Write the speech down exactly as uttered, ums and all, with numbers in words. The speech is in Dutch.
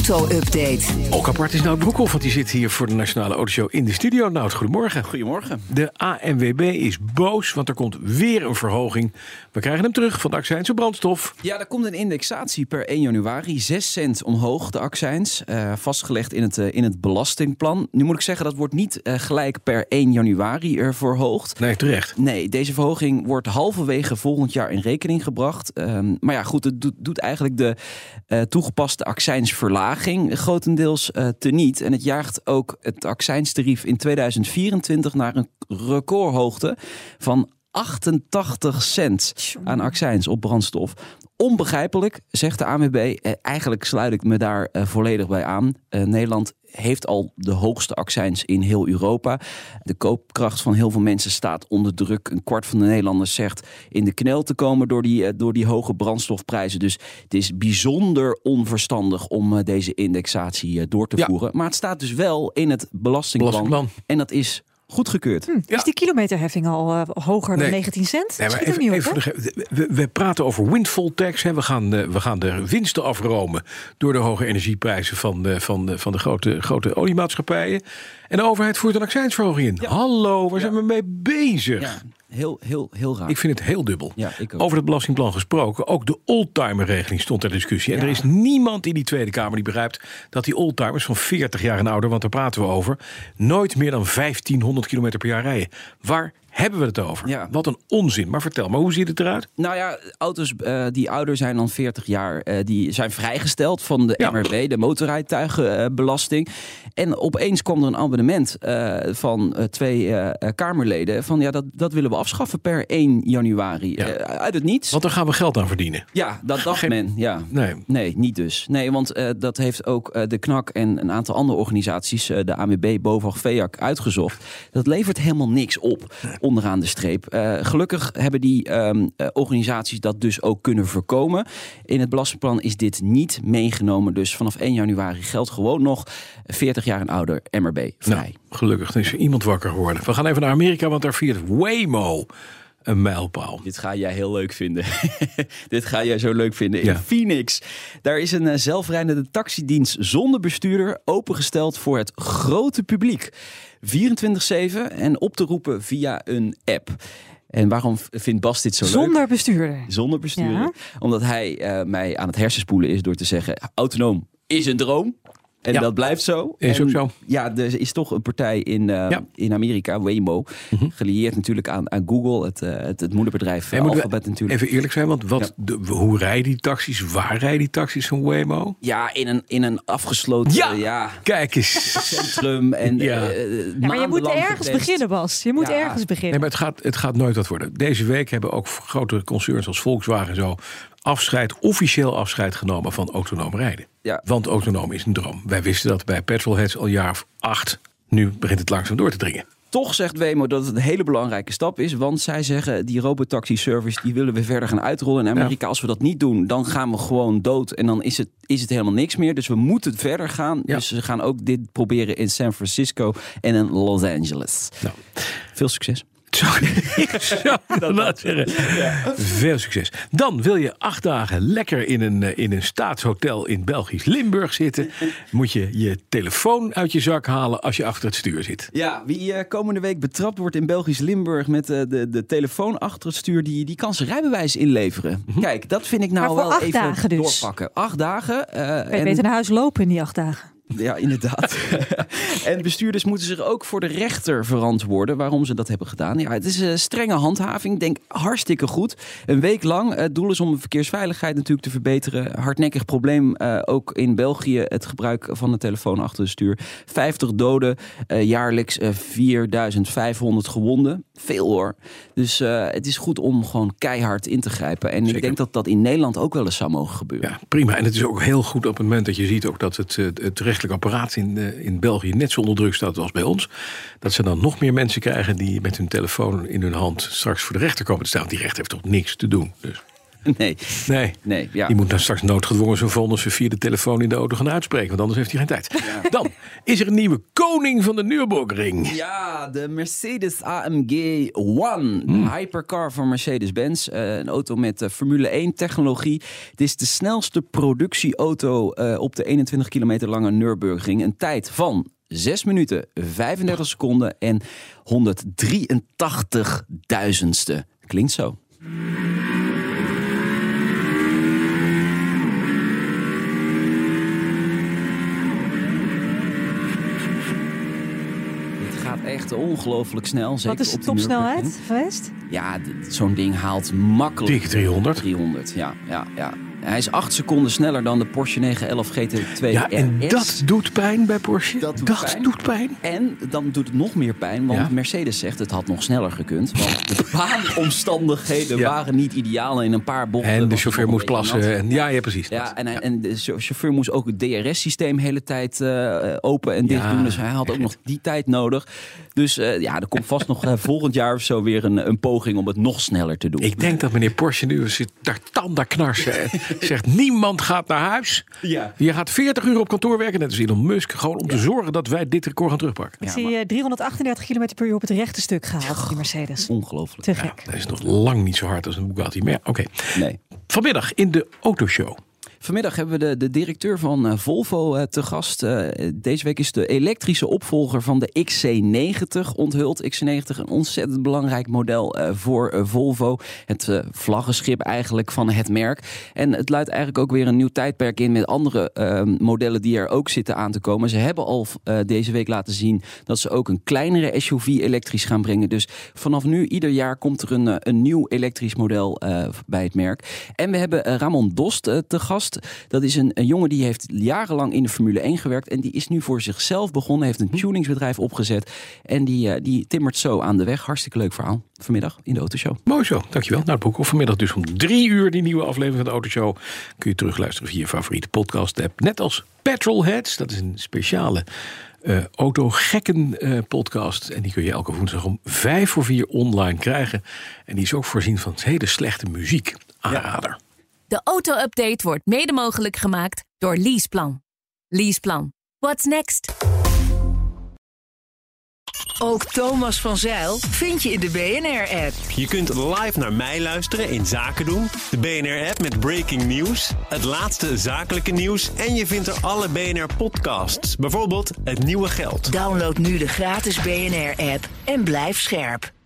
auto-update. Ook apart is Nout Broekhoff, want die zit hier voor de Nationale Autoshow in de studio. Nout, goedemorgen. Goedemorgen. De A N W B is boos, want er komt weer een verhoging. We krijgen hem terug van de accijns op brandstof. Ja, er komt een indexatie per één januari. zes cent omhoog, de accijns. Uh, vastgelegd in het, uh, in het belastingplan. Nu moet ik zeggen, dat wordt niet uh, gelijk per één januari er verhoogd. Nee, terecht. Nee, deze verhoging wordt halverwege volgend jaar in rekening gebracht. Um, maar ja, goed, het doet, doet eigenlijk de uh, toegepaste accijnsverlaging grotendeels uh, teniet. En het jaagt ook het accijnstarief in tweeduizend vierentwintig naar een recordhoogte van achtentachtig cent aan accijns op brandstof. Onbegrijpelijk, zegt de A N W B. Eh, eigenlijk sluit ik me daar eh, volledig bij aan. Uh, Nederland heeft al de hoogste accijns in heel Europa. De koopkracht van heel veel mensen staat onder druk. Een kwart van de Nederlanders zegt in de knel te komen door die, uh, door die hoge brandstofprijzen. Dus het is bijzonder onverstandig om uh, deze indexatie uh, door te ja. voeren. Maar het staat dus wel in het belastingplan. belastingplan. En dat is goedgekeurd. Hm, ja. Is die kilometerheffing al uh, hoger nee. dan negentien cent? Nee, maar even, niet op, even de, we, we praten over windfall tax. Hè. We, gaan, uh, we gaan de winsten afromen door de hoge energieprijzen van, uh, van, uh, van de grote, grote oliemaatschappijen. En de overheid voert een accijnsverhoging in. Ja. Hallo, waar ja. zijn we mee bezig? Ja. Heel, heel, heel raar. Ik vind het heel dubbel. Ja, ik ook. Over het belastingplan gesproken, ook de oldtimerregeling stond ter discussie. En ja. er is niemand in die Tweede Kamer die begrijpt dat die oldtimers van veertig jaar en ouder, want daar praten we over, nooit meer dan vijftienhonderd kilometer per jaar rijden. Waar hebben we het over? Ja. Wat een onzin. Maar vertel, maar hoe ziet het eruit? Nou ja, auto's uh, die ouder zijn dan veertig jaar, uh, die zijn vrijgesteld van de ja. M R B, de motorrijtuigenbelasting. Uh, en opeens kwam er een abonnement uh, van uh, twee uh, Kamerleden van ja, dat, dat willen we afschaffen per één januari. Ja. Uh, uit het niets. Want daar gaan we geld aan verdienen. Ja, dat dacht Geen... men. Ja. Nee. nee, niet dus. Nee, want uh, dat heeft ook uh, de K N A K en een aantal andere organisaties, uh, de A N W B, BOVAG, V E A C, uitgezocht. Dat levert helemaal niks op. Onderaan de streep. Uh, gelukkig hebben die um, uh, organisaties dat dus ook kunnen voorkomen. In het belastingplan is dit niet meegenomen. Dus vanaf één januari geldt gewoon nog veertig jaar en ouder M R B vrij. Nou, gelukkig is er iemand wakker geworden. We gaan even naar Amerika, want daar viert Waymo een mijlpaal. Dit ga jij heel leuk vinden. Dit ga jij zo leuk vinden. In ja. Phoenix. Daar is een uh, zelfrijdende taxidienst zonder bestuurder opengesteld voor het grote publiek. vierentwintig zeven en op te roepen via een app. En waarom vindt Bas dit zo Zonder leuk? Zonder bestuurder. Zonder bestuurder. Ja. Omdat hij uh, mij aan het hersenspoelen is door te zeggen, autonoom is een droom. En ja. dat blijft zo. Is en, ook zo. Ja, er is toch een partij in, uh, ja. in Amerika, Waymo, mm-hmm. gelieerd natuurlijk aan, aan Google, het, uh, het, het moederbedrijf uh, Alphabet natuurlijk. Even eerlijk zijn, want wat, ja. de, hoe rijden die taxis? Waar rijden die taxis van Waymo? Ja, in een, in een afgesloten ja. ja, Kijk eens. centrum. En, ja. Uh, ja, maar je moet ergens getest. beginnen, Bas. Je moet ja. ergens beginnen. Nee, maar het gaat, het gaat nooit wat worden. Deze week hebben ook grote concerns als Volkswagen en zo afscheid, officieel afscheid genomen van autonoom rijden. Ja. Want autonoom is een droom. Wij wisten dat bij petrolheads al jaar of acht. Nu begint het langzaam door te dringen. Toch zegt Waymo dat het een hele belangrijke stap is. Want zij zeggen, die robotaxi service die willen we verder gaan uitrollen in Amerika. Ja. Als we dat niet doen, dan gaan we gewoon dood. En dan is het, is het helemaal niks meer. Dus we moeten verder gaan. Ja. Dus ze gaan ook dit proberen in San Francisco en in Los Angeles. Nou. Veel succes. Sorry, ik zou dat laat zeggen. Ja. Veel succes. Dan wil je acht dagen lekker in een, in een staatshotel in Belgisch Limburg zitten. Moet je je telefoon uit je zak halen als je achter het stuur zit. Ja, wie uh, komende week betrapt wordt in Belgisch Limburg met uh, de, de telefoon achter het stuur, die, die kan zijn rijbewijs inleveren. Mm-hmm. Kijk, dat vind ik nou wel even dagen dus. doorpakken. Acht dagen. Uh, Kan je en... beter naar huis lopen in die acht dagen. Ja, inderdaad. En bestuurders moeten zich ook voor de rechter verantwoorden waarom ze dat hebben gedaan. Ja, het is een strenge handhaving. Denk hartstikke goed. Een week lang. Het doel is om de verkeersveiligheid natuurlijk te verbeteren. Hardnekkig probleem uh, ook in België. Het gebruik van de telefoon achter het stuur. vijftig doden. Uh, jaarlijks uh, vierduizend vijfhonderd gewonden. Veel hoor. Dus uh, het is goed om gewoon keihard in te grijpen. En Zeker. Ik denk dat dat in Nederland ook wel eens zou mogen gebeuren. Ja, prima. En het is ook heel goed op het moment dat je ziet ook dat het, het rechtelijk apparaat in, in België net zo onder druk staat als bij ons. Dat ze dan nog meer mensen krijgen die met hun telefoon in hun hand straks voor de rechter komen te staan. Die rechter heeft toch niks te doen. Dus. Nee. Nee. nee ja. Die moet dan straks noodgedwongen zijn vonnissen via de telefoon in de auto gaan uitspreken. Want anders heeft hij geen tijd. Ja. Dan is er een nieuwe koning van de Nürburgring. Ja, de Mercedes A M G One. Hmm. De hypercar van Mercedes-Benz. Uh, een auto met uh, Formule één technologie. Het is de snelste productieauto uh, op de eenentwintig kilometer lange Nürburgring. Een tijd van zes minuten, vijfendertig seconden en honderddrieëntachtig duizendste. Klinkt zo. Echt ongelooflijk snel. Zeker Wat is de op topsnelheid geweest? Ja, d- zo'n ding haalt makkelijk... Dik driehonderd. driehonderd, ja, ja, ja. Hij is acht seconden sneller dan de Porsche negen elf G T twee ja, en R S. dat doet pijn bij Porsche. Dat doet, dat pijn. doet pijn. En dan doet het nog meer pijn, want ja. Mercedes zegt het had nog sneller gekund. Want de baanomstandigheden ja. waren niet ideaal in een paar bochten. En de chauffeur moest plassen. En, ja, ja, precies. Ja, en, hij, ja. en de chauffeur moest ook het D R S-systeem de hele tijd uh, open en dicht ja. doen. Dus hij had ook nog die tijd nodig. Dus uh, ja, er komt vast nog uh, volgend jaar of zo weer een, een poging om het nog sneller te doen. Ik denk dat meneer Porsche nu zit daar tanden knarsen. Zegt niemand gaat naar huis. Ja. Je gaat veertig uur op kantoor werken, net als Elon Musk. Gewoon om ja. te zorgen dat wij dit record gaan terugpakken. Ik ja, zie maar... driehonderdachtendertig kilometer per uur op het rechte stuk gehaald, die Mercedes. Ongelooflijk. Te gek. Ja, dat is nog lang niet zo hard als een Bugatti. Maar ja, oké. Okay. Nee. Vanmiddag in de Autoshow. Vanmiddag hebben we de, de directeur van uh, Volvo uh, te gast. Uh, deze week is de elektrische opvolger van de X C negentig onthuld. X C negentig, een ontzettend belangrijk model uh, voor uh, Volvo. Het uh, vlaggenschip eigenlijk van het merk. En het luidt eigenlijk ook weer een nieuw tijdperk in met andere uh, modellen die er ook zitten aan te komen. Ze hebben al uh, deze week laten zien dat ze ook een kleinere S U V elektrisch gaan brengen. Dus vanaf nu, ieder jaar, komt er een, een nieuw elektrisch model uh, bij het merk. En we hebben uh, Ramon Dost uh, te gast. Dat is een, een jongen die heeft jarenlang in de Formule één gewerkt. En die is nu voor zichzelf begonnen. Heeft een tuningsbedrijf opgezet. En die, uh, die timmert zo aan de weg. Hartstikke leuk verhaal. Vanmiddag in de Autoshow. Mooi zo, dankjewel. Nou, het boek of vanmiddag dus om drie uur die nieuwe aflevering van de Autoshow. Kun je terugluisteren via je favoriete podcast app. Net als Petrolheads. Dat is een speciale uh, autogekken uh, podcast. En die kun je elke woensdag om vijf voor vier online krijgen. En die is ook voorzien van hele slechte muziek. Aanrader. Ja. De auto-update wordt mede mogelijk gemaakt door Leaseplan. Leaseplan. What's next? Ook Thomas van Zijl vind je in de B N R-app. Je kunt live naar mij luisteren in Zaken doen. De B N R-app met breaking news. Het laatste zakelijke nieuws. En je vindt er alle B N R-podcasts. Bijvoorbeeld Het Nieuwe Geld. Download nu de gratis B N R-app en blijf scherp.